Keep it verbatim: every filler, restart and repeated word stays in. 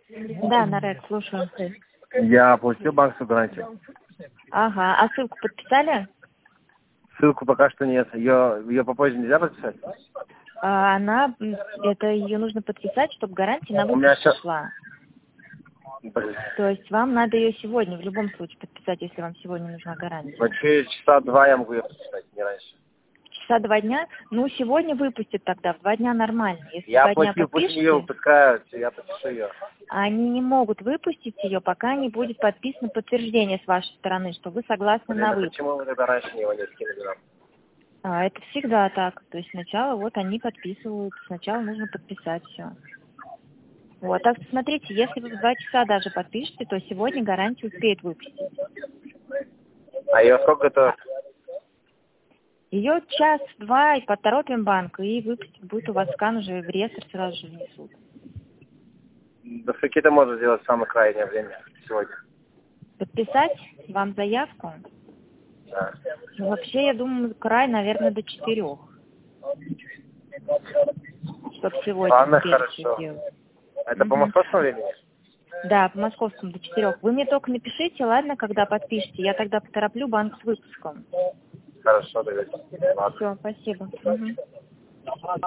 Да, Нарек, слушаю. Я оплатил банковскую гарантию. Ага, а ссылку подписали? Ссылку пока что нет. Ее, ее попозже нельзя подписать? А, она, м, это ее нужно подписать, чтобы гарантия на У меня выпуск сейчас... шла. То есть вам надо ее сегодня в любом случае подписать, если вам сегодня нужна гарантия. Вот через часа два я могу ее подписать, не раньше. Часа два дня? Ну, сегодня выпустят тогда, в два дня нормально. Если Я два дня оплатил, пусть ее подпишете, выпускают, я подпишу ее. они не могут выпустить ее, пока не будет подписано подтверждение с вашей стороны, что вы согласны Блин, на а выпуск. почему вы тогда раньше его не скинули нам? А, это всегда так. То есть сначала вот они подписывают, сначала нужно подписать все. Вот, так что смотрите, если вы в два часа даже подпишете, то сегодня гарантию успеет выпустить. А ее сколько это? Ее час-два и поторопим банк, и выпустить будет у вас скан уже в реестр сразу же внесут. До скольки ты можешь сделать самое крайнее время сегодня? Подписать вам заявку? Да. Ну, вообще, я думаю, край, наверное, до четырех. Чтобы сегодня Ладно, успели все хорошо. сделать. Это по Мгм. московскому времени? Да, по московскому до четырех. Вы мне только напишите, ладно, когда подпишете. Я тогда потороплю банк с выпуском. Хорошо, договорились. Ладно. Все, спасибо. Мгм.